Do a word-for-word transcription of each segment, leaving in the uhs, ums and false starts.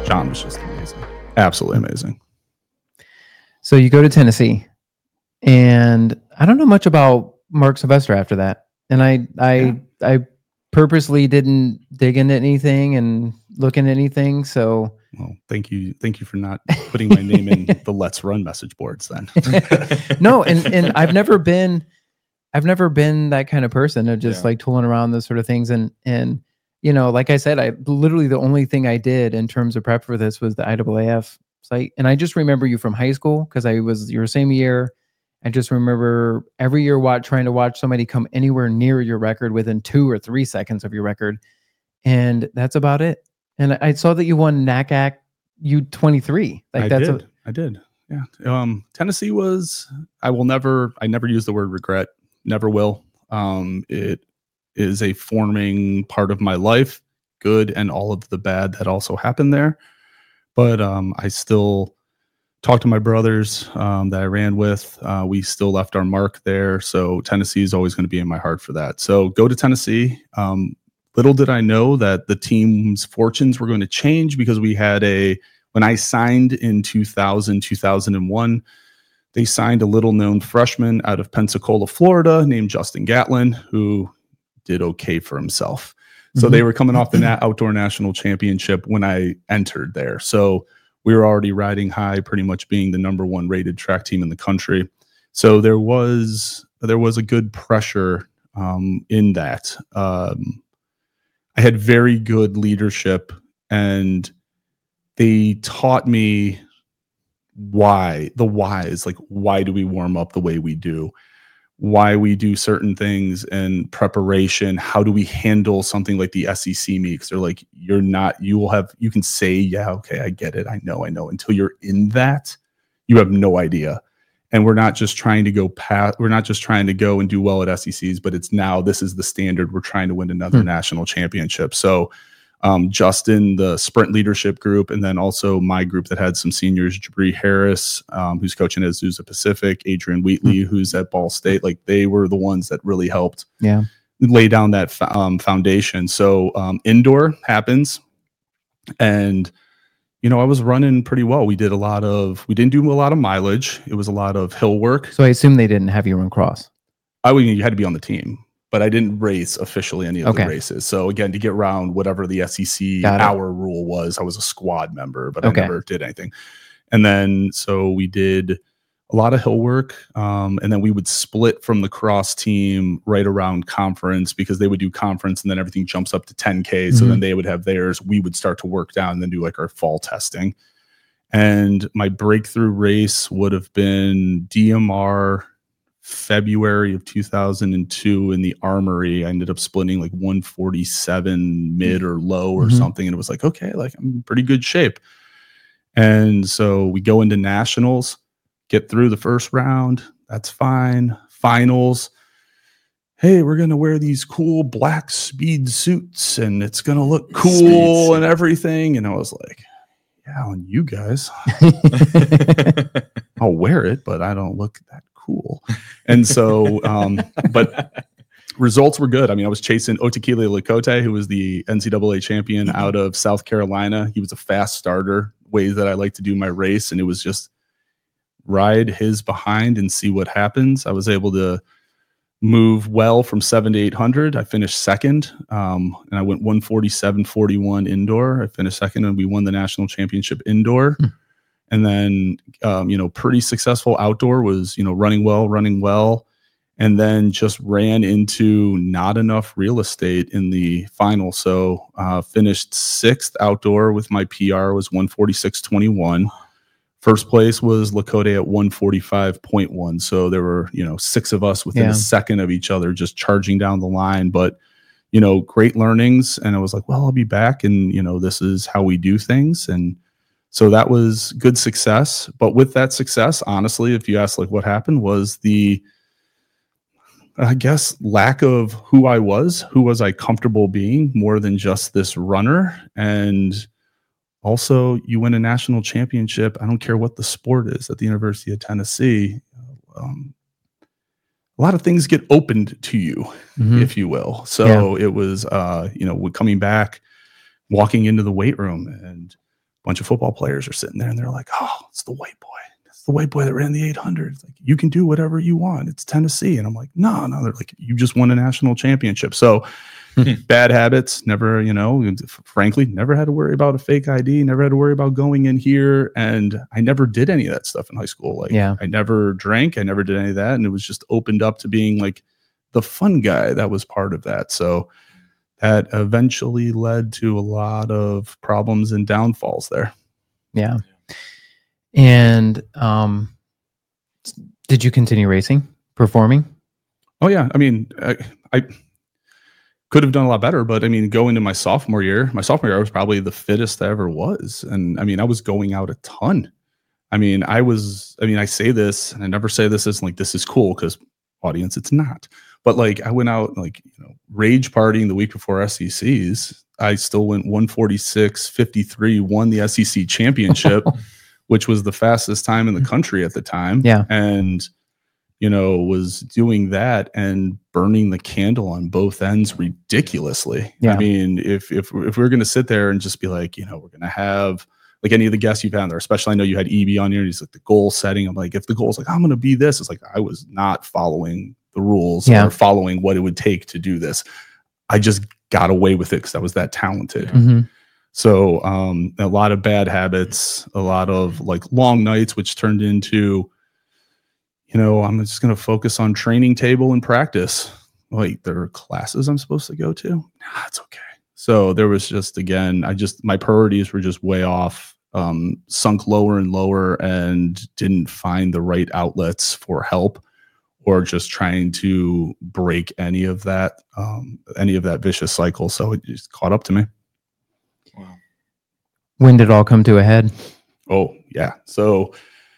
John was just amazing. Absolutely amazing. So you go to Tennessee, and I don't know much about Mark Sylvester after that. And I, I, yeah. I purposely didn't dig into anything and look into anything. So, well, thank you, thank you for not putting my name in the Let's Run message boards. Then, no, and and I've never been, I've never been that kind of person of just yeah. like tooling around those sort of things. And and you know, like I said, I literally the only thing I did in terms of prep for this was the I A A F site. And I just remember you from high school because I was your same year. I just remember every year watch, trying to watch somebody come anywhere near your record within two or three seconds of your record. And that's about it. And I saw that you won N A C A C U twenty-three. Like I that's did. A- I did. Yeah. Um, Tennessee was, I will never, I never use the word regret. Never will. Um, it is a forming part of my life, good and all of the bad that also happened there. But um, I still talked to my brothers um, that I ran with. Uh, we still left our mark there. So Tennessee is always going to be in my heart for that. So go to Tennessee. Um, little did I know that the team's fortunes were going to change because we had a, when I signed in two thousand, two thousand one, they signed a little known freshman out of Pensacola, Florida named Justin Gatlin, who did okay for himself. So mm-hmm. they were coming off the na- outdoor national championship when I entered there. So we were already riding high, pretty much being the number one rated track team in the country. So there was there was a good pressure um, in that. Um, I had very good leadership, and they taught me why, the whys, like why do we warm up the way we do? Why we do certain things and preparation. How do we handle something like the S E C meets? They're like, you're not, you will have, you can say, yeah, okay, I get it. I know, I know. Until you're in that, you have no idea. And we're not just trying to go past, we're not just trying to go and do well at S E Cs, but it's now, this is the standard. We're trying to win another hmm. national championship. So um, Justin, the sprint leadership group, and then also my group that had some seniors, Jabri Harris, um, who's coaching at Azusa Pacific, Adrian Wheatley, mm-hmm. who's at Ball State. Like they were the ones that really helped yeah. lay down that um, foundation. So um, indoor happens. And, you know, I was running pretty well. We did a lot of, we didn't do a lot of mileage. It was a lot of hill work. So I assume they didn't have you run cross. I would, you had to be on the team. But I didn't race officially any of okay. the races. So again, to get around whatever the S E C hour rule was, I was a squad member, but okay. I never did anything. And then, so we did a lot of hill work. Um, and then we would split from the cross team right around conference because they would do conference and then everything jumps up to ten K. Mm-hmm. So then they would have theirs. We would start to work down and then do like our fall testing. And my breakthrough race would have been D M R February of two thousand two in the Armory. I ended up splitting like one forty-seven mid or low or mm-hmm. something. And it was like, okay, like I'm in pretty good shape. And so we go into nationals, get through the first round. That's fine. Finals. Hey, we're going to wear these cool black speed suits and it's going to look cool and everything. And I was like, yeah, on you guys, I'll wear it, but I don't look that cool. And so, um, but results were good. I mean, I was chasing Otakile Lakote, who was the N C double A champion mm-hmm. out of South Carolina. He was a fast starter, ways that I like to do my race. And it was just ride his behind and see what happens. I was able to move well from seven to eight hundred. I finished second. Um, and I went one forty-seven forty-one indoor. I finished second and we won the national championship indoor. Mm-hmm. And then, um, you know, pretty successful outdoor was, you know, running well, running well, and then just ran into not enough real estate in the final. So uh, finished sixth outdoor with my P R was one forty-six twenty-one. First place was Lakota at one forty-five point one. So there were, you know, six of us within yeah. a second of each other just charging down the line. But, you know, great learnings. And I was like, well, I'll be back. And, you know, this is how we do things. And so that was good success. But with that success, honestly, if you ask like what happened was the, I guess, lack of who I was, who was I comfortable being more than just this runner. And also you win a national championship. I don't care what the sport is at the University of Tennessee. Um, a lot of things get opened to you, mm-hmm. if you will. So yeah. it was, uh, you know, coming back, walking into the weight room and bunch of football players are sitting there and they're like, oh, it's the white boy. It's the white boy that ran the eight hundred. Like, you can do whatever you want. It's Tennessee. And I'm like, no, no. They're like, you just won a national championship. So bad habits, never, you know, frankly, never had to worry about a fake I D, never had to worry about going in here. And I never did any of that stuff in high school. Like, yeah. I never drank. I never did any of that. And it was just opened up to being like the fun guy that was part of that. So that eventually led to a lot of problems and downfalls there. Yeah. And um, did you continue racing, performing? Oh, yeah. I mean, I, I could have done a lot better, but I mean, going into my sophomore year, my sophomore year, I was probably the fittest I ever was. And I mean, I was going out a ton. I mean, I was, I mean, I say this and I never say this as like, this is cool, because audience, it's not. But like, I went out like, you know, rage partying the week before S E Cs. I still went one forty-six fifty-three, won the S E C championship, which was the fastest time in the country at the time. Yeah. And, you know, was doing that and burning the candle on both ends ridiculously. Yeah. I mean, if, if, if we're going to sit there and just be like, you know, we're going to have like any of the guests you've had there, especially I know you had E B on here, and he's like the goal setting. I'm like, if the goal is like, I'm going to be this, it's like, I was not following the rules yeah. or following what it would take to do this. I just got away with it because I was that talented. Mm-hmm. So um, a lot of bad habits, a lot of like long nights, which turned into, you know, I'm just going to focus on training table and practice. Like, there are classes I'm supposed to go to. Nah, it's okay. So there was just, again, I just, my priorities were just way off, um, sunk lower and lower, and didn't find the right outlets for help, or just trying to break any of that, um, any of that vicious cycle. So it just caught up to me. Wow. When did it all come to a head? Oh, yeah. So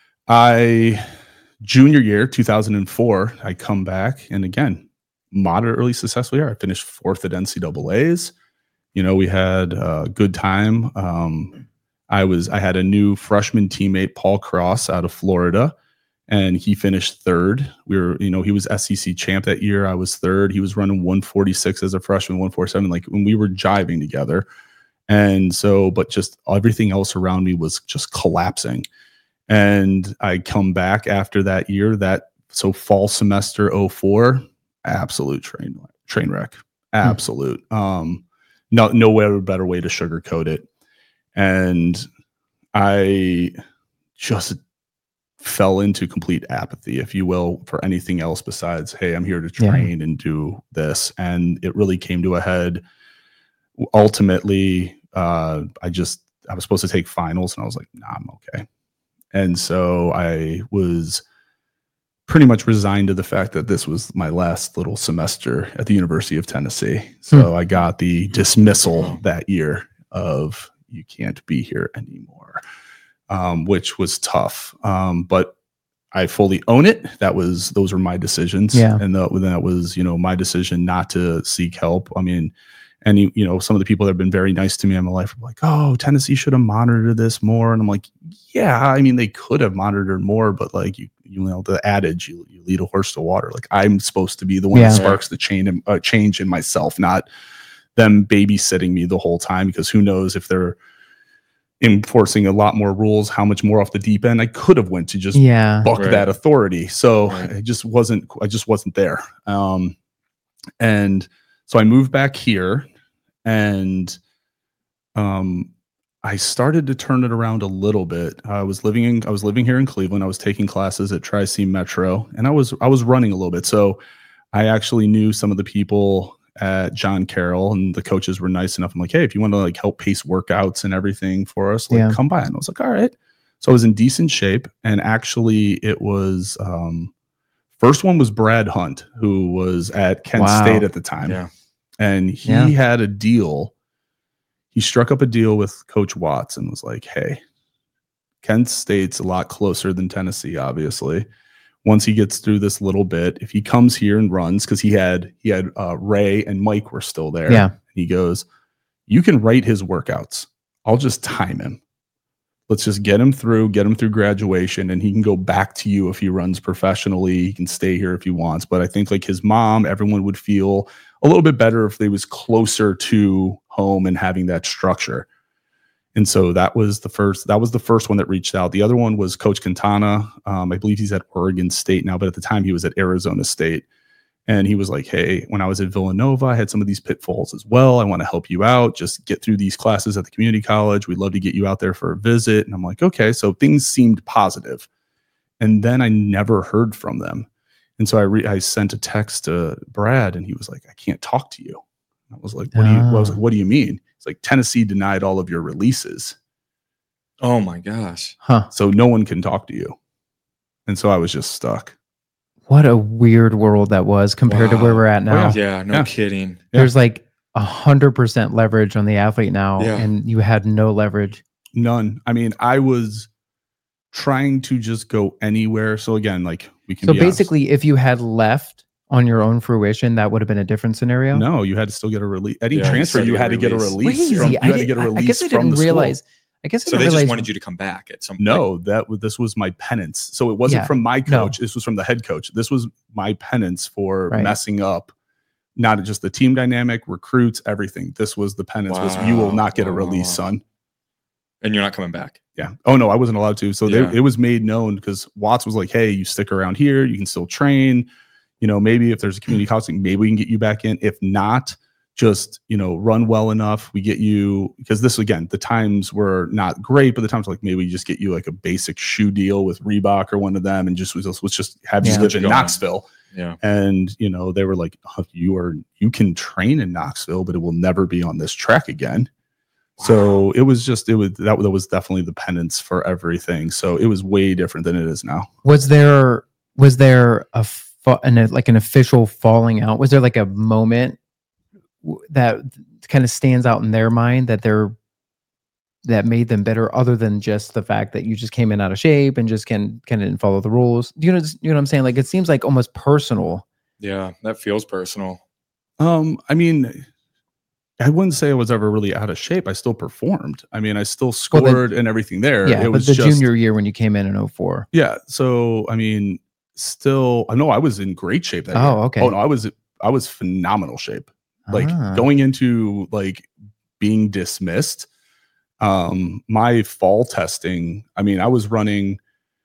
I, junior year, two thousand four, I come back, and again, moderately successful year. I finished fourth at N C double A's. You know, we had a good time. Um, I was, I had a new freshman teammate, Paul Cross, out of Florida, and he finished third. We were, you know, he was S E C champ that year. I was third. He was running one forty-six as a freshman, one forty-seven. Like, when we were jiving together. And so, but just everything else around me was just collapsing. And I come back after that year, that, so fall semester oh four, absolute train, train wreck, absolute. Hmm. Um, no, no better way to sugarcoat it. And I just fell into complete apathy, if you will, for anything else besides, hey, I'm here to train yeah. and do this. And it really came to a head. Ultimately, uh, I just, I was supposed to take finals, and I was like, nah, I'm okay. And so I was pretty much resigned to the fact that this was my last little semester at the University of Tennessee. So hmm. I got the dismissal that year of, you can't be here anymore, um, which was tough. Um, but I fully own it. That was, those were my decisions. Yeah. And the, that was, you know, my decision not to seek help. I mean, and, you, you know, some of the people that have been very nice to me in my life are like, oh, Tennessee should have monitored this more. And I'm like, yeah, I mean, they could have monitored more, but like, you, you know, the adage, you, you lead a horse to water. Like, I'm supposed to be the one yeah. that sparks the chain, uh, change in myself, not them babysitting me the whole time, because who knows if they're enforcing a lot more rules, how much more off the deep end I could have went to just yeah. buck right. that authority. So right. it just wasn't, I just wasn't there. Um, and so I moved back here, and um, I started to turn it around a little bit. I was living in, I was living here in Cleveland. I was taking classes at Tri-C Metro, and I was, I was running a little bit. So I actually knew some of the people at John Carroll, and the coaches were nice enough. I'm like, hey, if you want to like help pace workouts and everything for us, like yeah. come by. And I was like, all right. So I was in decent shape. And actually it was, um, first one was Brad Hunt, who was at Kent wow. State at the time. Yeah. And he yeah. had a deal. He struck up a deal with Coach Watts and was like, hey, Kent State's a lot closer than Tennessee, obviously. Once he gets through this little bit, if he comes here and runs, because he had he had uh, Ray and Mike were still there. Yeah. He goes, you can write his workouts. I'll just time him. Let's just get him through, get him through graduation, and he can go back to you if he runs professionally. He can stay here if he wants. But I think like his mom, everyone would feel a little bit better if they was closer to home and having that structure. And so that was the first, that was the first one that reached out. The other one was Coach Quintana. Um, I believe he's at Oregon State now, but at the time he was at Arizona State. And he was like, hey, when I was at Villanova, I had some of these pitfalls as well. I want to help you out. Just get through these classes at the community college. We'd love to get you out there for a visit. And I'm like, okay. So things seemed positive. And then I never heard from them. And so I re- I sent a text to Brad, and he was like, I can't talk to you. I was like, what do you, I was like, what do you mean? It's like, Tennessee denied all of your releases. Oh my gosh. Huh. So no one can talk to you. And so I was just stuck. What a weird world that was compared Wow. to where we're at now. Oh, Yeah, no Yeah. kidding. There's like a hundred percent leverage on the athlete now, Yeah. and you had no leverage. None. I mean, I was trying to just go anywhere. So again, like we can So be honest. basically, if you had left on your own fruition, that would have been a different scenario. No, you had to still get a release. Any Yeah, transfer, you you said had to get a release. release. Crazy. From, you I, had to did, get a I- release I guess I from didn't the realize. school. I guess I So didn't they just realize. wanted you to come back at some point. No, that w- this was my penance. So it wasn't Yeah, from my no. coach. This was from the head coach. This was my penance for Right. messing up, not just the team dynamic, recruits, everything. This was the penance. Was you will Wow. not get a Wow, release, wow, wow. son. And you're not coming back. Yeah. Oh no, I wasn't allowed to. So Yeah. they, it was made known because Watts was like, "Hey, you stick around here. You can still train. You know, maybe if there's a community college, thing, maybe we can get you back in. If not, just you know, run well enough. We get you because this again, the times were not great, but the times were like maybe we just get you like a basic shoe deal with Reebok or one of them, and just let's just have you Yeah. live in Going. Knoxville." Yeah. And you know, they were like, oh, "You are you can train in Knoxville, but it will never be on this track again." So it was just it was that, that was definitely the penance for everything. So it was way different than it is now. Was there was there a, fa- an like an official falling out? Was there like a moment w- that kind of stands out in their mind that they're that made them better, other than just the fact that you just came in out of shape and just can kind of didn't follow the rules? You know, you know what I'm saying? Like it seems like almost personal. Yeah. That feels personal. Um, I mean, I wouldn't say I was ever really out of shape. I still performed. I mean, I still Well, scored then- and everything there. Yeah, it but was the just, junior year when you came in in oh four. Yeah. So I mean, still, I know I was in great shape that year. Oh, okay. Oh no, I was I was phenomenal shape. Like Ah. going into like being dismissed. Um, my fall testing. I mean, I was running.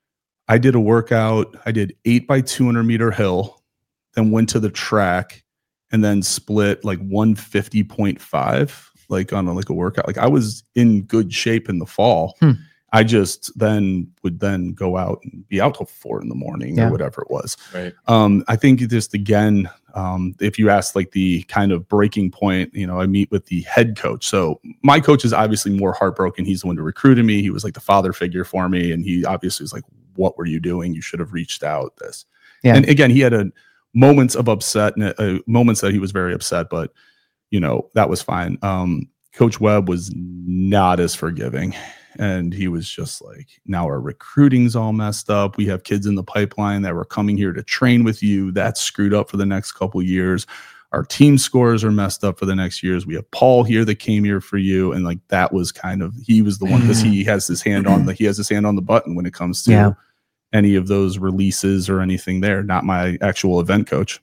I did a workout. I did eight by two hundred meter hill, then went to the track, and then split like one fifty point five, like on a, like a workout. Like I was in good shape in the fall. Hmm. I just then would then go out and be out till four in the morning Yeah. or whatever it was. Right. Um, I think just again, um, if you ask like the kind of breaking point, you know, I meet with the head coach. So my coach is obviously more heartbroken. He's the one who recruited me. He was like the father figure for me. And he obviously was like, what were you doing? You should have reached out this. Yeah. And again, he had a moments of upset and uh, moments that he was very upset, but you know, that was fine. Um, Coach Webb was not as forgiving. And he was just like, now our recruiting's all messed up. We have kids in the pipeline that were coming here to train with you. That's screwed up for the next couple years. Our team scores are messed up for the next years. We have Paul here that came here for you. And like, that was kind of, he was the one because he has his hand on the, he has his hand on the button when it comes to Yeah. any of those releases or anything there. Not my actual event coach.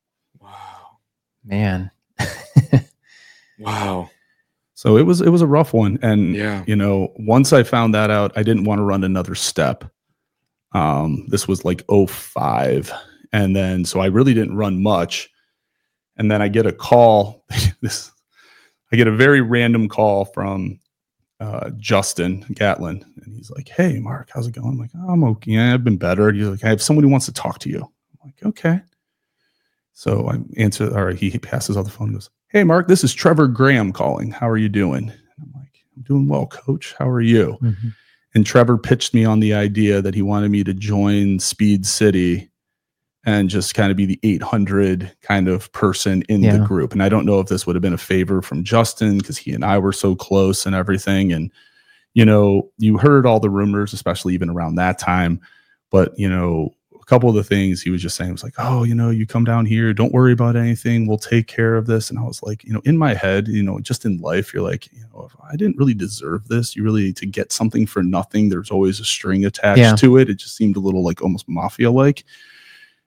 Wow. Man. Wow. So it was, it was a rough one. And Yeah. you know, once I found that out, I didn't want to run another step. Um, this was like oh five. And then, so I really didn't run much. And then I get a call, this, I get a very random call from uh, Justin Gatlin. And he's like, hey, Mark, how's it going? I'm like, oh, I'm okay. Yeah, I've been better. He's like, I have someone who wants to talk to you. I'm like, okay. So I answer, or he passes on the phone and goes, hey, Mark, this is Trevor Graham calling. How are you doing? And I'm like, I'm doing well, coach. How are you? Mhm. And Trevor pitched me on the idea that he wanted me to join Speed City and just kind of be the eight hundred kind of person in Yeah. the group. And I don't know if this would have been a favor from Justin because he and I were so close and everything. And, you know, you heard all the rumors, especially even around that time. But, you know, a couple of the things he was just saying was like, oh, you know, you come down here, don't worry about anything. We'll take care of this. And I was like, you know, in my head, you know, just in life, you're like, you know, if I didn't really deserve this, you really to get something for nothing. There's always a string attached Yeah. to it. It just seemed a little like almost mafia like.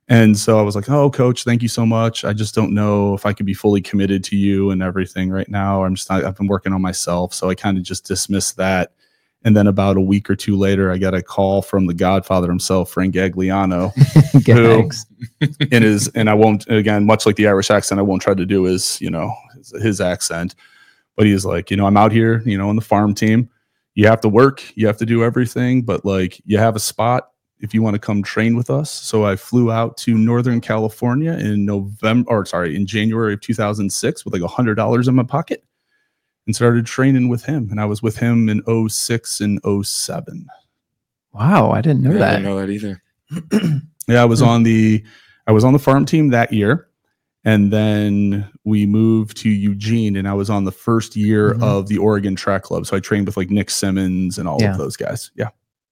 And so I was like, oh, coach, thank you so much. I just don't know if I could be fully committed to you and everything right now. I'm just not, I've been working on myself. So I kind of just dismissed that. And then about a week or two later, I got a call from the Godfather himself, Frank Gagliano, who in his, and I won't, again, much like the Irish accent, I won't try to do his, you know, his, his accent, but he's like, you know, I'm out here, you know, on the farm team. You have to work, you have to do everything, but like you have a spot if you want to come train with us. So I flew out to Northern California in November, or sorry, in January of two thousand six with like a hundred dollars in my pocket and started training with him. And I was with him in oh six and oh seven. Wow. I didn't know Yeah, that. I didn't know that either. Yeah. I was on the, I was on the farm team that year. And then we moved to Eugene, and I was on the first year Mhm. of the Oregon Track Club. So I trained with like Nick Simmons and all Yeah. of those guys. Yeah.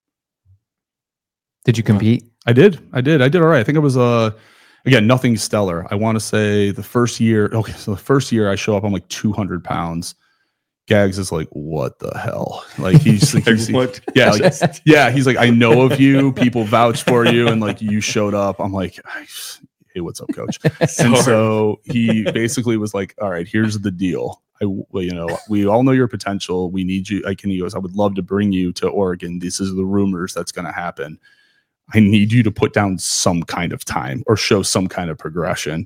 Did you compete? I did. I did. I did all right. I think it was uh again, nothing stellar. I want to say the first year. Okay, so the first year I show up, I'm like two hundred pounds. Gags is like, what the hell? Like he's like, he's, What? yeah, like, yeah. He's like, I know of you. People vouch for you, and like you showed up. I'm like, hey, what's up, coach? And so he basically was like, all right, here's the deal. I, well, you know, we all know your potential. We need you. I can. He goes, I would love to bring you to Oregon. This is the rumors that's going to happen. I need you to put down some kind of time or show some kind of progression.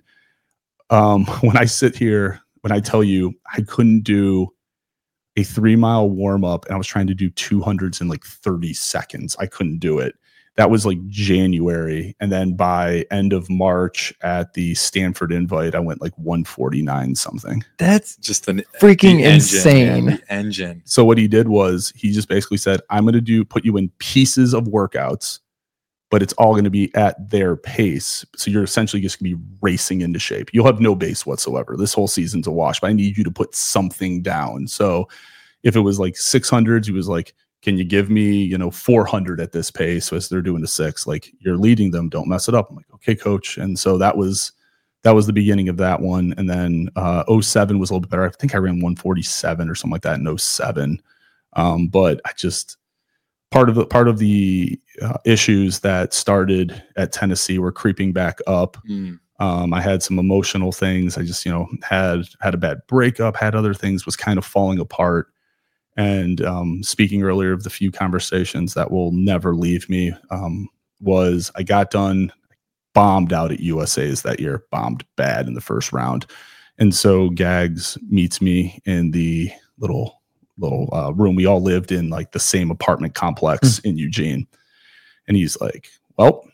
Um, when I sit here, when I tell you I couldn't do a three mile warm up and I was trying to do two hundreds in like thirty seconds, I couldn't do it. That was like January. And then by end of March at the Stanford Invite, I went like one forty-nine something. That's Just the freaking the engine, insane. man, the engine. So what he did was he just basically said, I'm going to do put you in pieces of workouts, but it's all going to be at their pace. So you're essentially just going to be racing into shape. You'll have no base whatsoever. This whole season's a wash, but I need you to put something down. So if it was like six hundreds, he was like, can you give me, you know, four hundred at this pace? So as they're doing the six, like you're leading them, don't mess it up. I'm like, okay, coach. And so that was, that was the beginning of that one. And then uh, oh seven was a little bit better. I think I ran one forty-seven or something like that in oh seven. Um, but I just, part of the, part of the uh, issues that started at Tennessee were creeping back up. Mm. Um, I had some emotional things. I just, you know, had, had a bad breakup, had other things, was kind of falling apart. And um, speaking earlier of the few conversations that will never leave me, um, was I got done, bombed out at U S A's that year, bombed bad in the first round. And so Gags meets me in the little little uh, room. We all lived in like the same apartment complex mm. in Eugene. And he's like, well,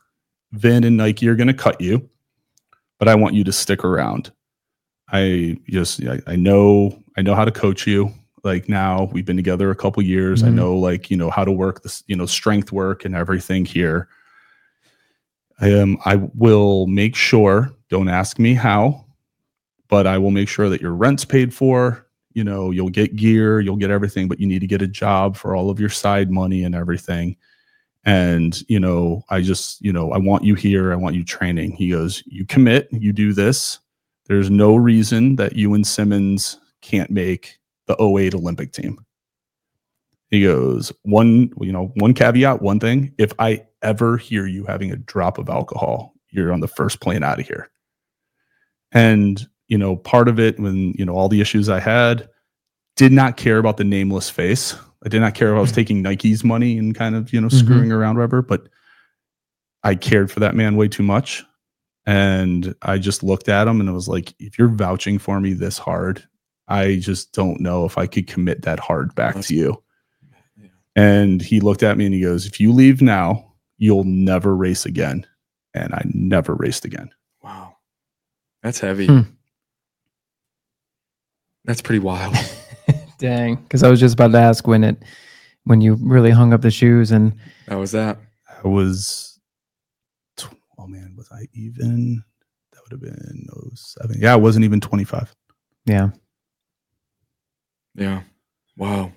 Vin and Nike are going to cut you, but I want you to stick around. I just, I, I know, I know how to coach you. Like now we've been together a couple years. Mm-hmm. I know like, you know, how to work this, you know, strength work and everything here. I am, I will make sure, don't ask me how, but I will make sure that your rent's paid for. You know, you'll get gear, you'll get everything, but you need to get a job for all of your side money and everything. And, you know, I just, you know, I want you here. I want you training. He goes, you commit, you do this. There's no reason that you and Simmons can't make the oh eight Olympic team. He goes, one, you know, one caveat, one thing, if I ever hear you having a drop of alcohol, you're on the first plane out of here. And, you know, part of it when, you know, all the issues I had, did not care about the nameless face. I did not care if I was taking Nike's money and kind of, you know, Mm-hmm. screwing around, whatever, but I cared for that man way too much. And I just looked at him and it was like, if you're vouching for me this hard, I just don't know if I could commit that hard back That's, to you. Yeah. And he looked at me and he goes, if you leave now, you'll never race again. And I never raced again. Wow. That's heavy. Hmm. That's pretty wild. Dang. Because I was just about to ask when it, when you really hung up the shoes and. How was that? I was, oh man, was I even, that would have been oh seven. Yeah, I wasn't even twenty-five. Yeah. Yeah. Wow.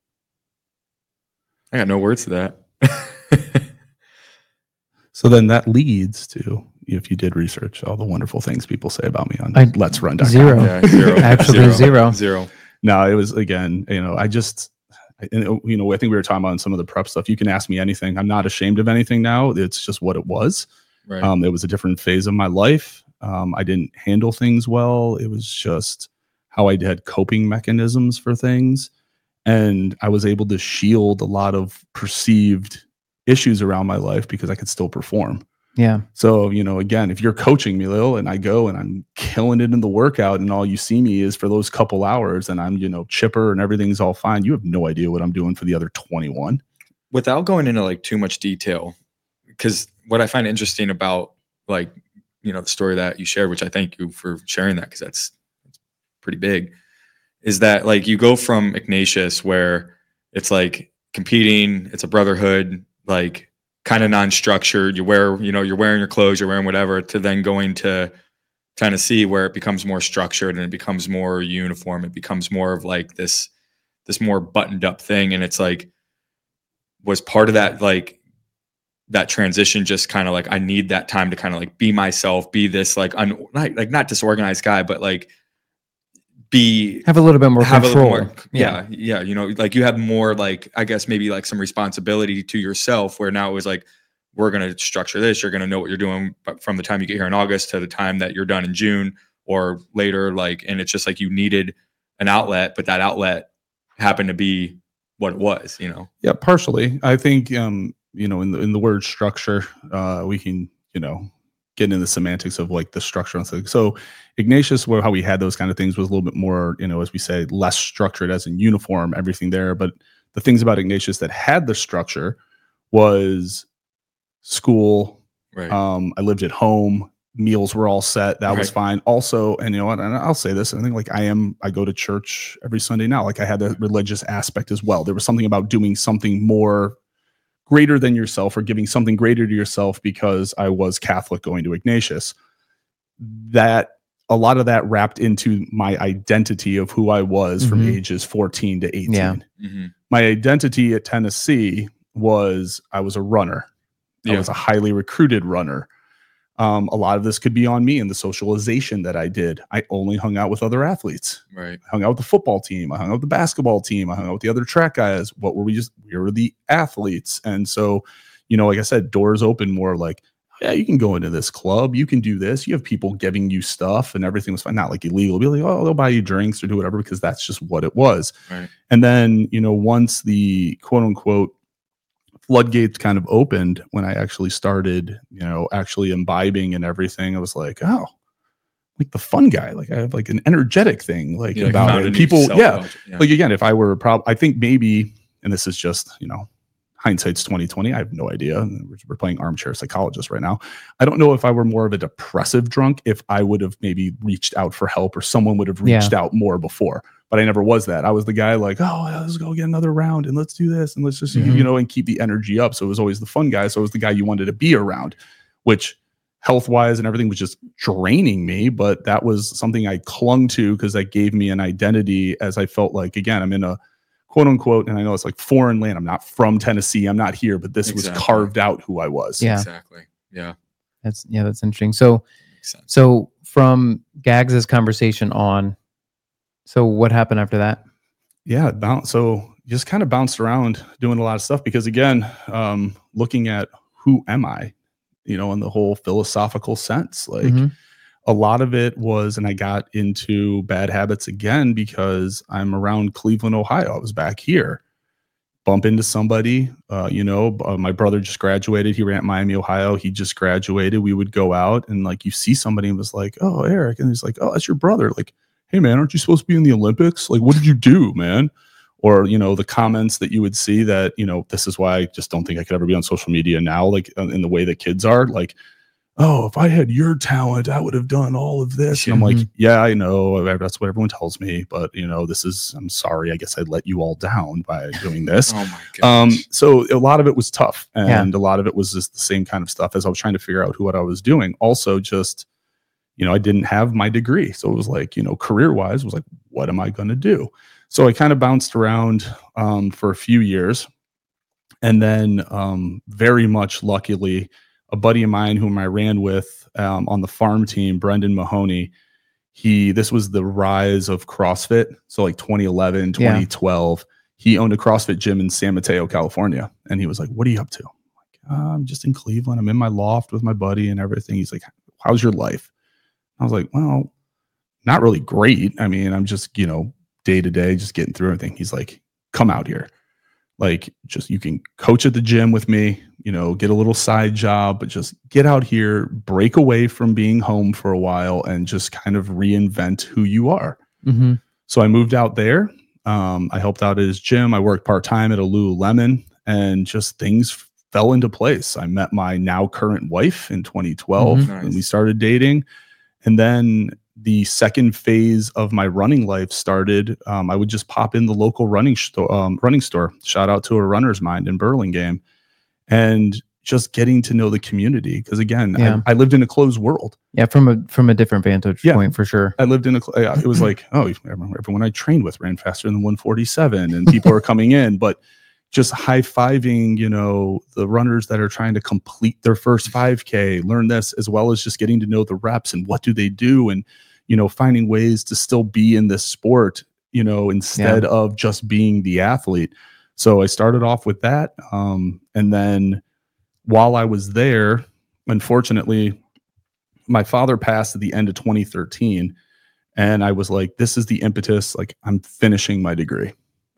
I got no words to that. So then that leads to, if you did research, all the wonderful things people say about me on I, Let's Run dot com. Zero. Yeah, zero. Actually, zero. Zero. Zero. No, it was, again, you know, I just, and, you know, I think we were talking about some of the prep stuff. You can ask me anything. I'm not ashamed of anything now. It's just what it was. Right. Um, it was a different phase of my life. Um, I didn't handle things well. It was just how I had coping mechanisms for things. And I was able to shield a lot of perceived issues around my life because I could still perform. Yeah. So, you know, again, if you're coaching me, Lil, and I go and I'm killing it in the workout and all you see me is for those couple hours and I'm, you know, chipper and everything's all fine, you have no idea what I'm doing for the other twenty-one. Without going into like too much detail, because what I find interesting about like, you know, the story that you shared, which I thank you for sharing that because that's, that's pretty big, is that like you go from Ignatius where it's like competing, it's a brotherhood, like kind of non-structured, you wear, you know, you're wearing your clothes, you're wearing whatever, to then going to Tennessee where it becomes more structured and it becomes more uniform. It becomes more of like this, this more buttoned up thing. And it's like, was part of that, like that transition, just kind of like, I need that time to kind of like be myself, be this like, un, like, like not disorganized guy, but like be, have a little bit more have control. A little more, yeah, yeah. You know, like you have more like, I guess maybe like some responsibility to yourself where now it was like, we're going to structure this. You're going to know what you're doing from the time you get here in August to the time that you're done in June or later. Like, and it's just like, you needed an outlet, but that outlet happened to be what it was, you know? Yeah, partially. I think, um, you know, in the, in the word structure, uh, we can, you know, get into the semantics of like the structure and stuff. So Ignatius, where how we had those kind of things was a little bit more, you know, as we say, less structured as in uniform, everything there. But the things about Ignatius that had the structure was school. Right. Um, I lived at home. Meals were all set. That Right. was fine. Also, and you know what, and I'll say this, I think like I am, I go to church every Sunday now. Like I had that religious aspect as well. There was something about doing something more greater than yourself or giving something greater to yourself because I was Catholic going to Ignatius. That a lot of that wrapped into my identity of who I was mm-hmm. from ages fourteen to eighteen. Yeah. Mm-hmm. My identity at Tennessee was I was a runner. Yeah. I was a highly recruited runner. Um, a lot of this could be on me and the socialization that I did. I only hung out with other athletes. Right. I hung out with the football team. I hung out with the basketball team. I hung out with the other track guys. What were we just? We were the athletes. And so, you know, like I said, doors open more like, yeah, you can go into this club. You can do this. You have people giving you stuff and everything was fine. Not like illegal. Be like, oh, they'll buy you drinks or do whatever because that's just what it was. Right. And then, you know, once the quote unquote floodgates kind of opened when I actually started, you know, actually imbibing and everything, I was like, oh, like the fun guy, like I have like an energetic thing, like yeah, about it. People, yeah, yeah. Like again, if I were a prob, I think maybe, and this is just, you know, hindsight's twenty twenty. I have no idea. We're playing armchair psychologist right now. I don't know if I were more of a depressive drunk, if I would have maybe reached out for help or someone would have reached yeah. out more before. But I never was that. I was the guy like, oh, let's go get another round and let's do this and let's just, mm-hmm. you know, and keep the energy up. So it was always the fun guy. So it was the guy you wanted to be around, which health wise and everything was just draining me. But that was something I clung to because that gave me an identity as I felt like, again, I'm in a quote unquote, and I know it's like foreign land. I'm not from Tennessee. I'm not here, but this exactly. was carved out who I was. Yeah, exactly. Yeah. That's, yeah, that's interesting. So, so from Gags's conversation on, so what happened after that? Yeah. Bounce. So just kind of bounced around doing a lot of stuff because again, um, looking at who am I, you know, in the whole philosophical sense, like mm-hmm. a lot of it was, and I got into bad habits again because I'm around Cleveland, Ohio. I was back here, bump into somebody, uh, you know, uh, my brother just graduated. He ran at Miami, Ohio. He just graduated. We would go out and like, you see somebody and was like, oh, Eric. And he's like, oh, that's your brother. Like, hey man, aren't you supposed to be in the Olympics? Like, what did you do, man? Or, you know, the comments that you would see that, you know, this is why I just don't think I could ever be on social media now, like in the way that kids are like, oh, if I had your talent, I would have done all of this. And I'm like, yeah, I know. That's what everyone tells me. But, you know, this is, I'm sorry. I guess I let you all down by doing this. Oh, my goodness. Um, so a lot of it was tough. And yeah. a lot of it was just the same kind of stuff as I was trying to figure out who, what I was doing. Also, just, you know, I didn't have my degree. So it was like, you know, career wise, was like, what am I going to do? So I kind of bounced around um, for a few years. And then um, very much luckily, a buddy of mine whom I ran with um, on the farm team, Brendan Mahoney, he, this was the rise of CrossFit. So like twenty eleven, twenty twelve, yeah. He owned a CrossFit gym in San Mateo, California. And he was like, what are you up to? I'm like, uh, I'm just in Cleveland. I'm in my loft with my buddy and everything. He's like, how's your life? I was like, well, not really great. I mean, I'm just, you know, day to day, just getting through everything. He's like, come out here. Like, just, you can coach at the gym with me, you know, get a little side job, but just get out here, break away from being home for a while and just kind of reinvent who you are. Mm-hmm. So I moved out there. Um, I helped out at his gym. I worked part-time at a Lululemon, and just things fell into place. I met my now current wife in twenty twelve, Mm-hmm. Nice. and we started dating. And then the second phase of my running life started. Um, I would just pop in the local running store, um, running store. Shout out to a Runner's Mind in Burlingame, and just getting to know the community. Because again, Yeah. I, I lived in a closed world. Yeah, from a from a different vantage Yeah. point for sure. I lived in a. cl- uh, It was like, oh, everyone I trained with ran faster than one forty-seven, and people are coming in, but just high fiving, you know, the runners that are trying to complete their first five K, learn this, as well as just getting to know the reps and what do they do, and, you know, finding ways to still be in this sport, you know, instead Yeah. of just being the athlete. So I started off with that. Um, and then while I was there, unfortunately, my father passed at the end of twenty thirteen. And I was like, this is the impetus. Like, I'm finishing my degree.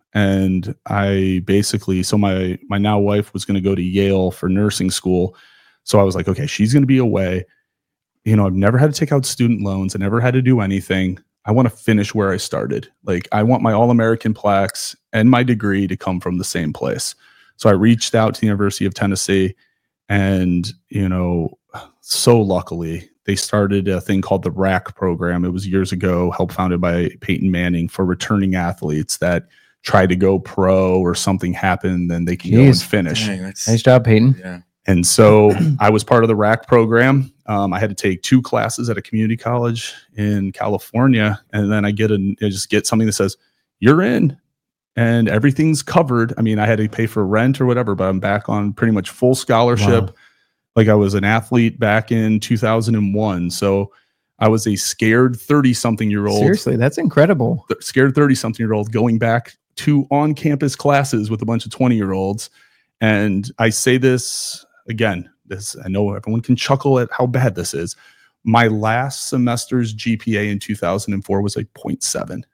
And I basically, so my my now wife was going to go to Yale for nursing school. So I was like, okay, she's going to be away. You know, I've never had to take out student loans. I never had to do anything. I want to finish where I started. Like, I want my All-American plaques and my degree to come from the same place. So I reached out to the University of Tennessee, and, you know, so luckily they started a thing called the R A C program. It was years ago, helped founded by Peyton Manning, for returning athletes that try to go pro or something happened, then they can go and Jeez. finish. Dang, that's, Nice job, Peyton. yeah. And so I was part of the R A C program. Um, I had to take two classes at a community college in California, and then I get a I just get something that says you're in, and everything's covered. I mean, I had to pay for rent or whatever, but I'm back on pretty much full scholarship. Wow. Like, I was an athlete back in two thousand one, so I was a scared thirty-something year old. Seriously, that's incredible. th- scared thirty-something year old going back to on-campus classes with a bunch of twenty-year-olds. And I say this again, this, I know everyone can chuckle at how bad this is. My last semester's G P A in two thousand four was like zero point seven.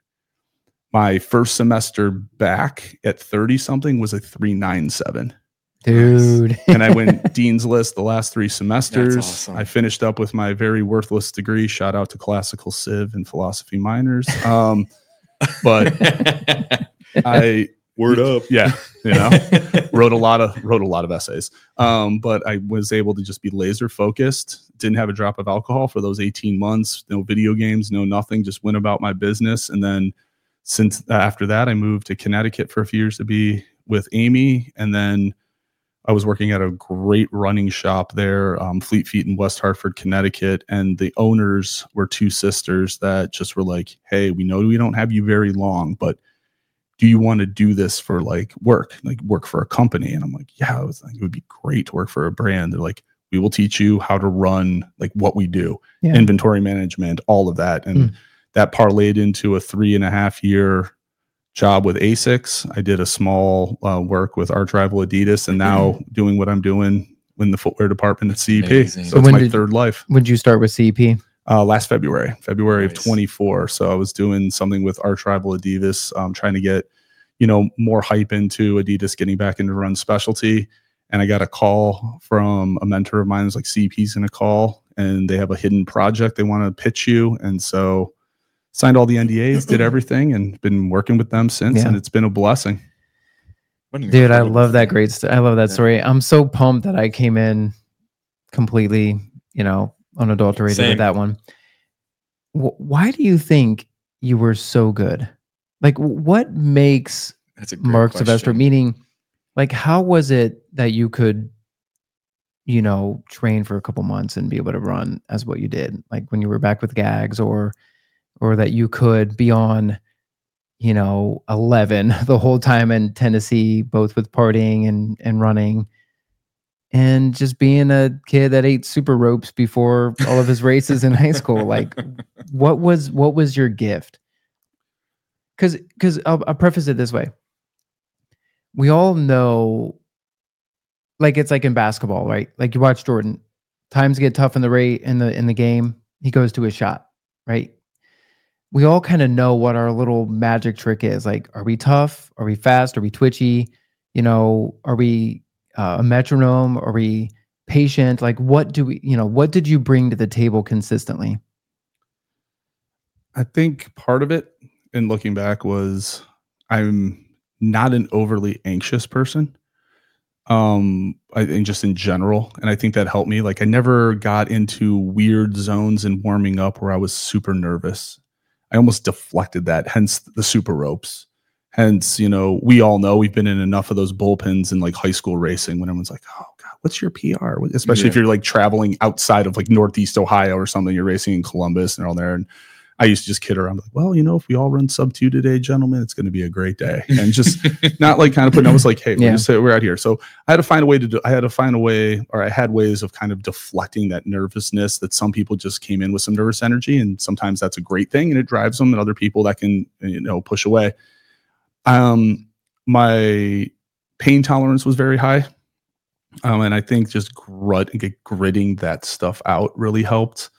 My first semester back at thirty-something was a three ninety-seven. Dude. And I went Dean's List the last three semesters. That's awesome. I finished up with my very worthless degree. Shout out to classical civ and philosophy minors. Um, but I Word up. yeah, you know, wrote a lot of wrote a lot of essays. Um, but I was able to just be laser focused. Didn't have a drop of alcohol for those eighteen months. No video games, no nothing. Just went about my business. And then since after that, I moved to Connecticut for a few years to be with Amy, and then I was working at a great running shop there, um, Fleet Feet in West Hartford, Connecticut. And the owners were two sisters that just were like, hey, we know we don't have you very long, but do you want to do this for like work, like work for a company? And I'm like, yeah, I was like, it would be great to work for a brand. They're like, we will teach you how to run, like what we do, Yeah. inventory management, all of that. And Mm. that parlayed into a three and a half year job with ASICS. I did a small uh, work with arch rival Adidas, and now doing what I'm doing in the footwear department at C E P. Amazing. So So it's when my did- third life. When did you start with C E P? Uh, last February, February of Nice. twenty-four. So I was doing something with arch rival Adidas, um, trying to get, you know, more hype into Adidas getting back into run specialty. And I got a call from a mentor of mine. It was like, C E P's going to call, and they have a hidden project they want to pitch you. And so signed all the N D As, did everything, and been working with them since. Yeah. And it's been a blessing. What an Dude, I incredible love that thing. great st- I love that Yeah. story. I'm so pumped that I came in completely, you know, unadulterated Same. with that one. Wh- why do you think you were so good? Like, wh- what makes That's a great Mark question. Silvestro? Meaning, like, how was it that you could, you know, train for a couple months and be able to run as what you did? Like when you were back with Gags, or, or that you could be on, you know, eleven the whole time in Tennessee, both with partying and and running, and just being a kid that ate super ropes before all of his races in high school. Like, what was what was your gift? Because because I'll, I'll preface it this way. We all know, like it's like in basketball, right? Like you watch Jordan, times get tough in the rate in the in the game, he goes to a shot, right? We all kind of know what our little magic trick is. Like, are we tough? Are we fast? Are we twitchy? You know, are we uh, a metronome? Are we patient? Like, what do we, you know, what did you bring to the table consistently? I think part of it, in looking back, was I'm not an overly anxious person. Um, I think just in general, and I think that helped me. Like, I never got into weird zones in warming up where I was super nervous. I almost deflected that, hence the super ropes. Hence, you know, we all know we've been in enough of those bullpens in like high school racing when everyone's like, oh God, what's your P R? Especially yeah. if you're like traveling outside of like Northeast Ohio or something, you're racing in Columbus and all there. And I used to just kid around like, well, you know, if we all run sub two today, gentlemen, it's going to be a great day. And just not like kind of putting, I was like, hey, we're, yeah. just, we're out here. So I had to find a way to do, I had to find a way, or I had ways of kind of deflecting that nervousness that some people just came in with some nervous energy. And sometimes that's a great thing and it drives them, and other people that can, you know, push away. Um, my pain tolerance was very high. Um, and I think just grut and get gritting that stuff out really helped.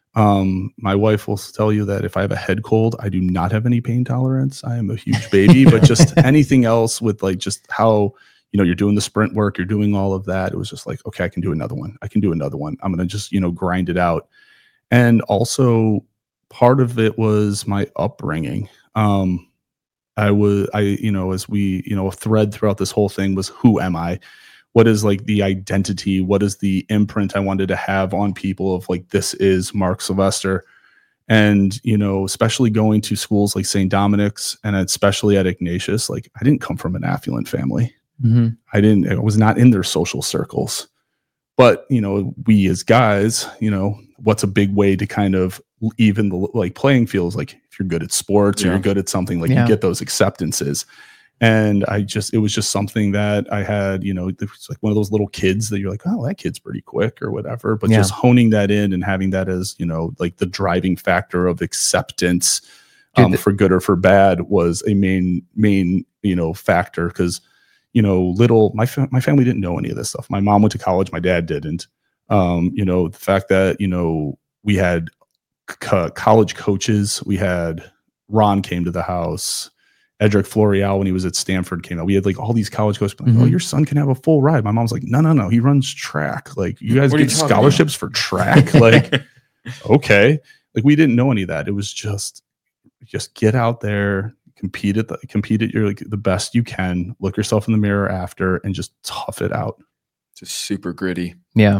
Um, my wife will tell you that if I have a head cold, I do not have any pain tolerance. I am a huge baby, but just anything else with like just how, you know, you're doing the sprint work, you're doing all of that. It was just like, okay, I can do another one. I can do another one. I'm going to just, you know, grind it out. And also part of it was my upbringing. Um, I was, I, you know, as we, you know, a thread throughout this whole thing was, who am I? What is like the identity? What is the imprint I wanted to have on people of like, this is Mark Sylvester. And, you know, especially going to schools like Saint Dominic's and especially at Ignatius, like I didn't come from an affluent family. Mm-hmm. I didn't, I was not in their social circles. But, you know, we as guys, you know, what's a big way to kind of even the like playing fields, like if you're good at sports yeah. or you're good at something, like yeah. you get those acceptances. And I just, it was just something that I had, you know, it's like one of those little kids that you're like, oh, that kid's pretty quick or whatever. But yeah. just honing that in and having that as, you know, like the driving factor of acceptance um, Dude, for good or for bad was a main, main, you know, factor. Cause, you know, little, my, fa- my family didn't know any of this stuff. My mom went to college. My dad didn't. Um, you know, the fact that, you know, we had co- college coaches, we had Ron came to the house. Edric Floreal, when he was at Stanford, came out. We had like all these college coaches like, mm-hmm. oh, your son can have a full ride. My mom's like, no, no, no. He runs track. Like, you guys get scholarships about? for track. Like, okay. Like, we didn't know any of that. It was just, just get out there, compete at the, compete at your, like the best you can, look yourself in the mirror after and just tough it out. Just super gritty. Yeah.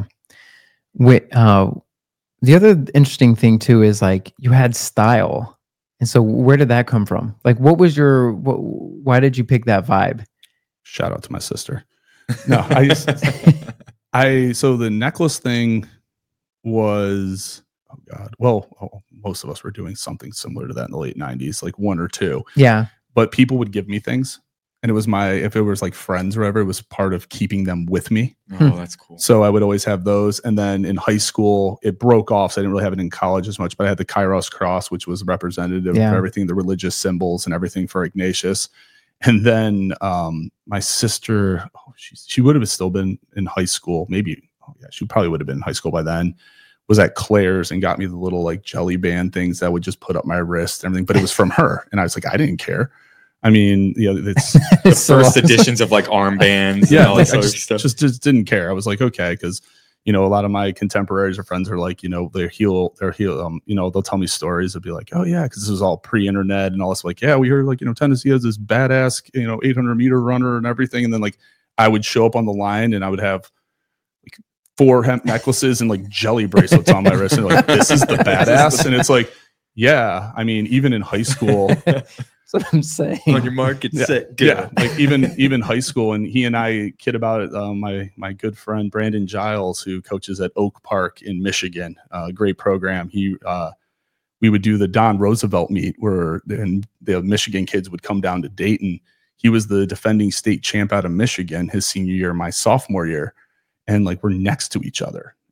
Wait, uh, the other interesting thing too, is like you had style. And so where did that come from? Like, what was your, what, why did you pick that vibe? Shout out to my sister. No, I, just, I, so the necklace thing was, oh God, well, oh, most of us were doing something similar to that in the late nineties, like one or two. Yeah. But people would give me things. And it was my, if it was like friends or whatever, it was part of keeping them with me. Oh, that's cool. So I would always have those. And then in high school, it broke off. So I didn't really have it in college as much, but I had the Kairos cross, which was representative yeah. of everything, the religious symbols and everything for Ignatius. And then um, my sister, oh, she, she would have still been in high school. Maybe, oh yeah, she probably would have been in high school by then. Was at Claire's and got me the little like jelly band things that would just put up my wrist and everything. But it was from her. And I was like, I didn't care. I mean, you know, it's the so first awesome. editions of like armbands. Yeah, and all like, that I just, stuff. just just didn't care. I was like, okay, because you know, a lot of my contemporaries or friends are like, you know, they're heel, they're heel. Um, you know, they'll tell me stories. They'll be like, oh yeah, because this was all pre-internet and all this. Like, yeah, we heard like, you know, Tennessee has this badass, you know, eight hundred meter runner and everything. And then like, I would show up on the line and I would have like four hemp necklaces and like jelly bracelets on my wrist, and like, this is the badass. And it's like, yeah, I mean, even in high school. What I'm saying. On your mark, get yeah, set, go. Yeah, like even even high school, and he and I kid about it. Um, my my good friend Brandon Giles, who coaches at Oak Park in Michigan, uh, great program. He uh, we would do the Don Roosevelt meet where and the Michigan kids would come down to Dayton. He was the defending state champ out of Michigan his senior year, my sophomore year, and like we're next to each other.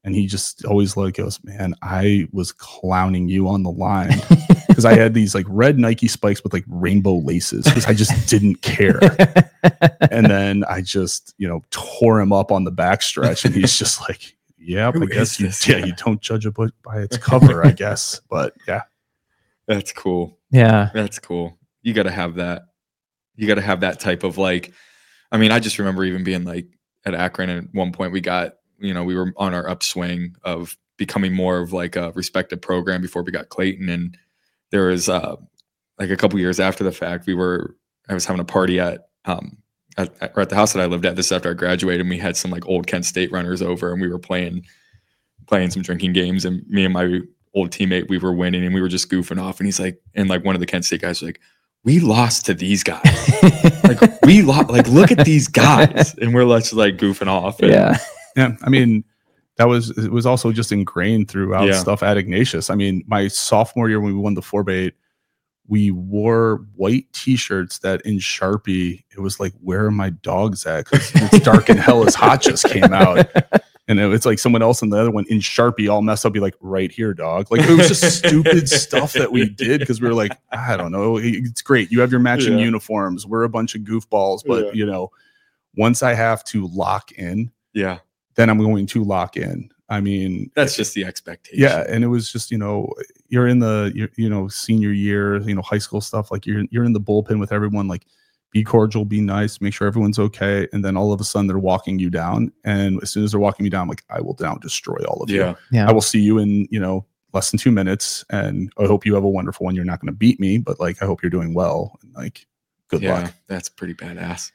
And he just always like goes, man, I was clowning you on the line because I had these like red Nike spikes with like rainbow laces because I just didn't care. And then I just, you know, tore him up on the backstretch, and he's just like, yep, Who I guess you, is yeah, this? you don't judge a book by its cover, I guess. But yeah. That's cool. Yeah. That's cool. You got to have that. You got to have that type of like, I mean, I just remember even being like at Akron, and at one point we got, you know, we were on our upswing of becoming more of like a respected program before we got Clayton. And there was uh, like a couple years after the fact, we were, I was having a party at, um, at, at, at the house that I lived at this after I graduated, and we had some like old Kent State runners over, and we were playing, playing some drinking games, and me and my old teammate, we were winning, and we were just goofing off. And he's like, and like one of the Kent State guys was like, we lost to these guys. Like we lost, like, look at these guys. And we're just like goofing off. And, Yeah. Yeah, I mean, that was it was also just ingrained throughout Yeah. stuff at Ignatius. I mean, my sophomore year when we won the four by eight, we wore white T-shirts that in Sharpie it was like, "Where are my dogs at?" Because "It's Dark and Hell is Hot" just came out, and it, it's like someone else in the other one in Sharpie all messed up, be like, "Right here, dog." Like it was just stupid stuff that we did because we were like, I don't know, it's great. You have your matching Yeah. uniforms. We're a bunch of goofballs, but Yeah. you know, once I have to lock in, yeah, then I'm going to lock in. I mean, that's just the expectation. yeah. And it was just, you know, you're in the, you're, you know, senior year, you know, high school stuff. Like you're, you're in the bullpen with everyone, like be cordial, be nice, make sure everyone's okay. And then all of a sudden they're walking you down. And as soon as they're walking me down, I'm like, I will now destroy all of Yeah. you. Yeah. I will see you in, you know, less than two minutes. And I hope you have a wonderful one. You're not going to beat me, but like, I hope you're doing well. And like, good Yeah. luck. That's pretty badass.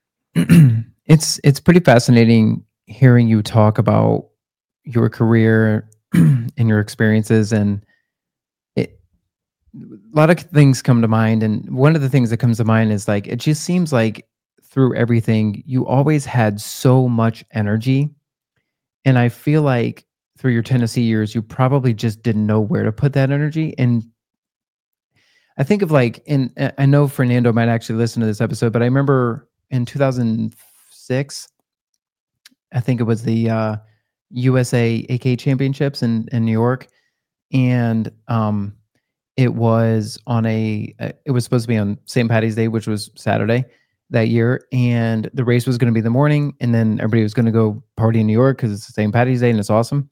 it's it's pretty fascinating hearing you talk about your career and your experiences, and it, a lot of things come to mind. And one of the things that comes to mind is like, it just seems like through everything you always had so much energy, and I feel like through your Tennessee years you probably just didn't know where to put that energy. And I think of like, and I know Fernando might actually listen to this episode, but I remember in two thousand six, I think it was the uh, U S A A K championships in, in New York. And um, it was on a, it was supposed to be on Saint Patty's Day, which was Saturday that year. And the race was going to be the morning. And then everybody was going to go party in New York because it's Saint Patty's Day and it's awesome.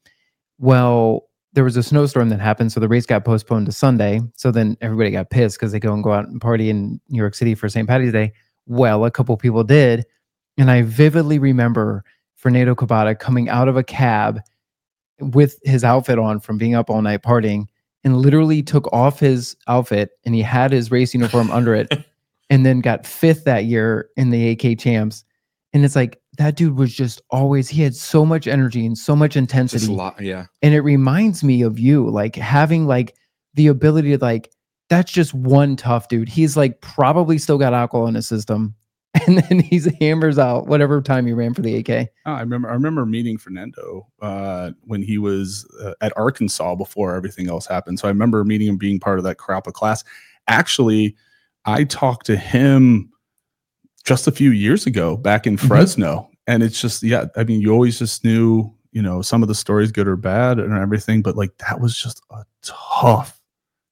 Well, there was a snowstorm that happened. So the race got postponed to Sunday. So then everybody got pissed because they go and go out and party in New York City for Saint Patty's Day. Well, a couple people did. And I vividly remember Fernando Cabada coming out of a cab with his outfit on from being up all night partying, and literally took off his outfit and he had his race uniform under it, and then got fifth that year in the A K champs. And it's like, that dude was just always, he had so much energy and so much intensity. Just a lot. Yeah. And it reminds me of you, like having like the ability to like, that's just one tough dude. He's like probably still got alcohol in his system. And then he's hammers out whatever time he ran for the A K. Oh, I remember. I remember meeting Fernando uh, when he was uh, at Arkansas before everything else happened. So I remember meeting him, being part of that Karalpa class. Actually, I talked to him just a few years ago back in Fresno, mm-hmm. and it's just, yeah. I mean, you always just knew, you know, some of the stories, good or bad, and everything. But like, that was just a tough,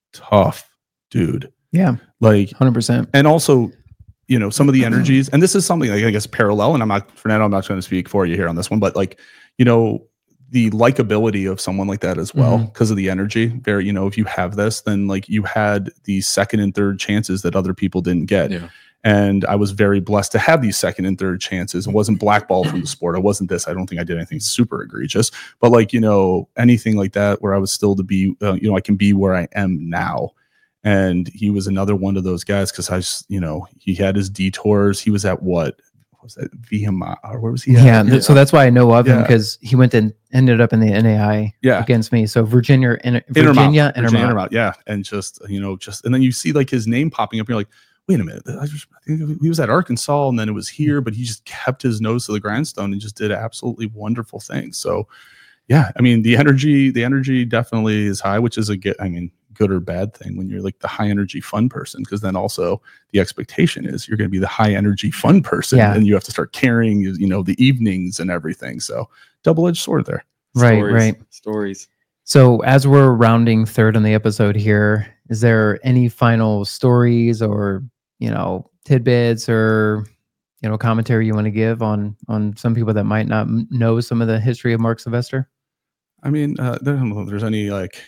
tough dude. Yeah, like one hundred percent. And also, you know, some of the energies, and this is something like, I guess, parallel, and I'm not, Fernando, I'm not going to speak for you here on this one, but like, you know, the likability of someone like that as well, because mm-hmm. of the energy. Very, you know, if you have this, then like you had these second and third chances that other people didn't get. Yeah. And I was very blessed to have these second and third chances. I wasn't blackballed from the sport. I wasn't this. I don't think I did anything super egregious, but like, you know, anything like that where I was still to be, uh, you know, I can be where I am now. And he was another one of those guys, because I just, you know, he had his detours. He was at what, what was that? V M I, or where was he at? Yeah, yeah. So that's why I know of yeah. him, because he went and ended up in the N A I yeah. against me. So Virginia, in, Virginia, Intermount, Intermount. Virginia, Intermount, yeah. And just, you know, just, and then you see like his name popping up. And you're like, wait a minute, I, just, I think he was at Arkansas, and then it was here, but he just kept his nose to the grindstone and just did absolutely wonderful things. So, yeah, I mean, the energy, the energy definitely is high, which is a good, I mean, good or bad thing when you're like the high energy fun person, because then also the expectation is you're going to be the high energy fun person, yeah. and you have to start carrying, you know, the evenings and everything. So double-edged sword there. Right, stories, right. Stories. So as we're rounding third on the episode here, is there any final stories or, you know, tidbits or, you know, commentary you want to give on on some people that might not m- know some of the history of Mark Sylvester? I mean, uh, there, I don't know if there's any like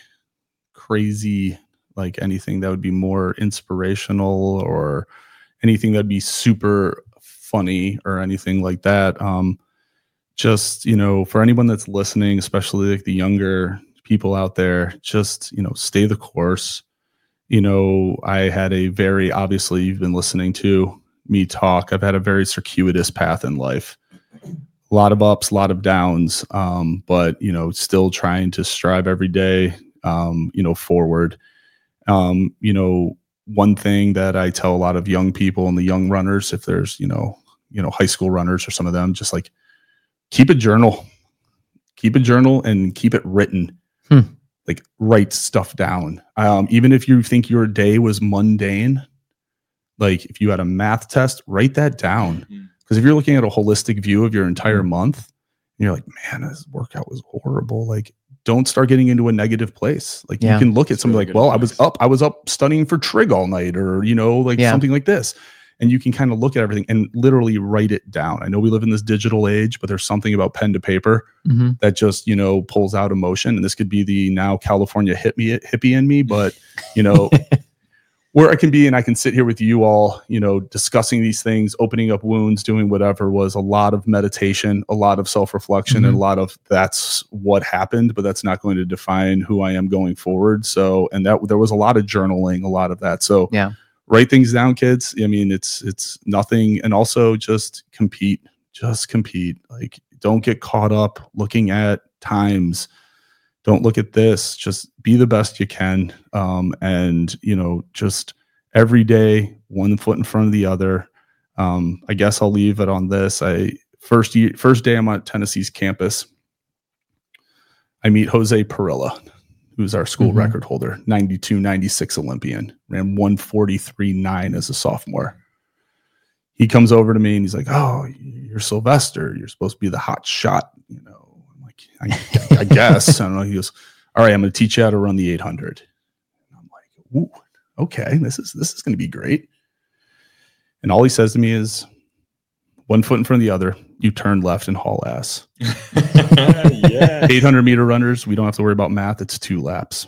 crazy, like anything that would be more inspirational or anything that'd be super funny or anything like that. Um, just, you know, for anyone that's listening, especially like the younger people out there, just, you know, stay the course. You know, I had a very, obviously you've been listening to me talk. I've had a very circuitous path in life. A lot of ups, a lot of downs, um, but, you know, still trying to strive every day, um, you know, forward. Um, you know, one thing that I tell a lot of young people and the young runners, if there's, you know, you know, high school runners or some of them, just like keep a journal, keep a journal and keep it written. Hmm. Like write stuff down. Um, even if you think your day was mundane, like if you had a math test, write that down. Mm-hmm. Because if you're looking at a holistic view of your entire month, and you're like, man, this workout was horrible. Like, don't start getting into a negative place. Like Yeah. you can look at That's something really like, good well, I advice. was up, I was up studying for trig all night, or you know, like Yeah. something like this. And you can kind of look at everything and literally write it down. I know we live in this digital age, but there's something about pen to paper Mm-hmm. that just, you know, pulls out emotion. And this could be the now California hippie hippie in me, but you know, where I can be and I can sit here with you all, you know, discussing these things, opening up wounds, doing whatever, was a lot of meditation, a lot of self-reflection, Mm-hmm. and a lot of that's what happened, but that's not going to define who I am going forward. So, and that there was a lot of journaling, a lot of that. So Yeah. write things down, kids. I mean, it's, it's nothing. And also just compete, just compete. Like, don't get caught up looking at times. Don't look at this. Just be the best you can. Um, and, you know, just every day, one foot in front of the other. Um, I guess I'll leave it on this. I first year, first day I'm on Tennessee's campus. I meet Jose Parilla, who's our school Mhm. record holder, ninety-two, ninety-six Olympian, ran one forty-three nine as a sophomore. He comes over to me and he's like, "Oh, you're Sylvester. You're supposed to be the hot shot, you know." I, I guess. I don't know. He goes, "All right, I'm going to teach you how to run the eight hundred. And I'm like, "Ooh, okay, this is this is going to be great." And all he says to me is, "One foot in front of the other. You turn left and haul ass." Yeah. eight hundred meter runners, we don't have to worry about math. It's two laps.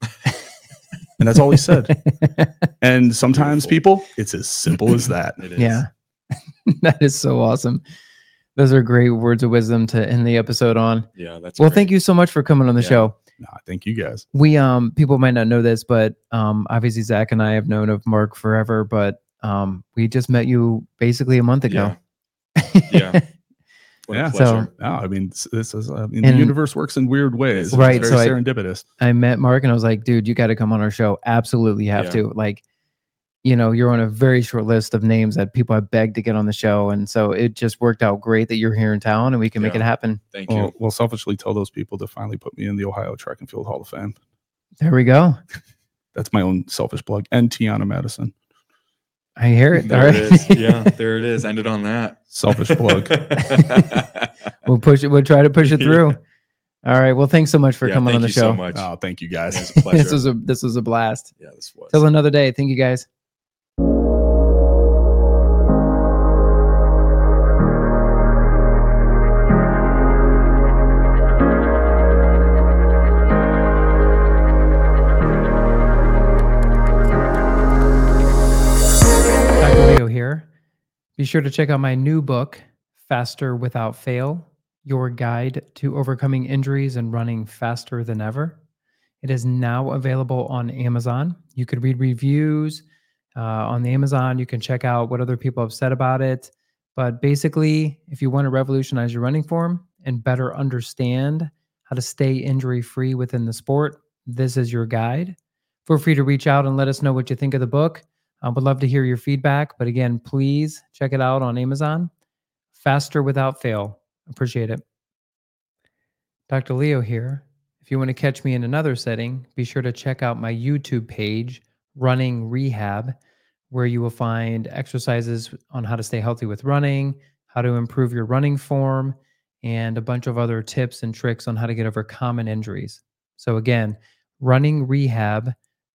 And that's all he said. And sometimes, Beautiful. people, it's as simple as that. It is. Yeah. That is so awesome. Those are great words of wisdom to end the episode on. Yeah. That's Well, great. thank you so much for coming on the Yeah. show. Nah, thank you guys. We um people might not know this, but um obviously Zach and I have known of Mark forever, but um we just met you basically a month ago. Yeah. What Yeah. a pleasure. So- No, I mean, this this is, I mean, And- the universe works in weird ways. It's Right, very so I- serendipitous. I met Mark and I was like, dude, you got to come on our show. Absolutely have Yeah. to. Like, you know, you're on a very short list of names that people have begged to get on the show. And so it just worked out great that you're here in town and we can make Yeah. it happen. Thank Well, you. we'll selfishly tell those people to finally put me in the Ohio Track and Field Hall of Fame. There we go. That's my own selfish plug. And Tiana Madison. I hear it. There All it right. is. Yeah. There it is. Ended on that. Selfish plug. We'll push it. We'll try to push it through. Yeah. All right. Well, thanks so much for Yeah, coming thank on the you show. so much. Oh, thank you guys. It was a pleasure. This was a this was a blast. yeah, this was. Till another day. Thank you guys. Doctor Leo here. Be sure to check out my new book, Faster Without Fail, Your Guide to Overcoming Injuries and Running Faster Than Ever. It is now available on Amazon. You could read reviews uh, on the Amazon. You can check out what other people have said about it. But basically, if you want to revolutionize your running form and better understand how to stay injury-free within the sport, this is your guide. Feel free to reach out and let us know what you think of the book. I would love to hear your feedback. But again, please check it out on Amazon. Faster Without Fail. Appreciate it. Doctor Leo here. If you want to catch me in another setting, be sure to check out my YouTube page, Running Rehab, where you will find exercises on how to stay healthy with running, how to improve your running form, and a bunch of other tips and tricks on how to get over common injuries. So again, running rehab